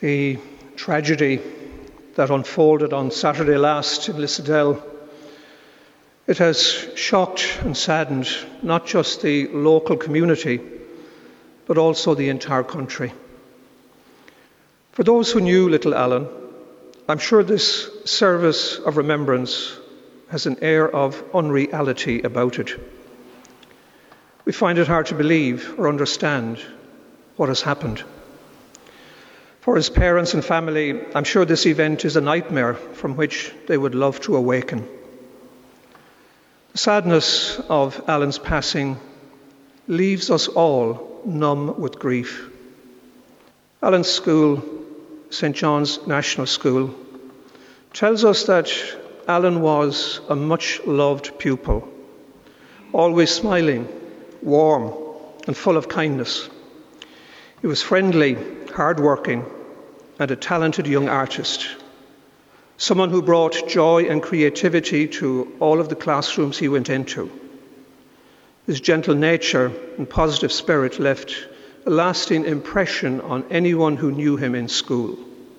The tragedy that unfolded on Saturday last in Lissadell, it has shocked and saddened not just the local community, but also the entire country. For those who knew little Alan, I'm sure this service of remembrance has an air of unreality about it. We find it hard to believe or understand what has happened. For his parents and family, I'm sure this event is a nightmare from which they would love to awaken. The sadness of Alan's passing leaves us all numb with grief. Alan's school, St. John's National School, tells us that Alan was a much-loved pupil, always smiling, warm, and full of kindness. He was friendly, hard-working, and a talented young artist, someone who brought joy and creativity to all of the classrooms he went into. His gentle nature and positive spirit left a lasting impression on anyone who knew him in school.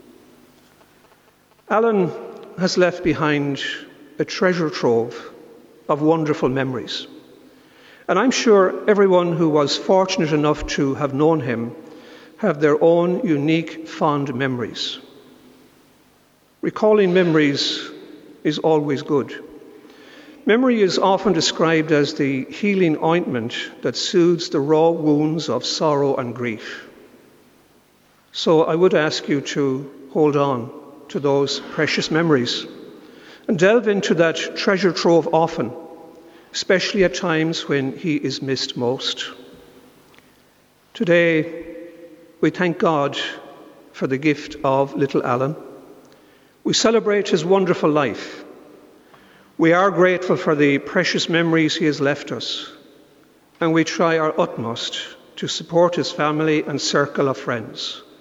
Alan has left behind a treasure trove of wonderful memories, and I'm sure everyone who was fortunate enough to have known him have their own unique, fond memories. Recalling memories is always good. Memory is often described as the healing ointment that soothes the raw wounds of sorrow and grief. So I would ask you to hold on to those precious memories and delve into that treasure trove often, especially at times when he is missed most. Today, we thank God for the gift of little Alan. We celebrate his wonderful life. We are grateful for the precious memories he has left us, and we try our utmost to support his family and circle of friends.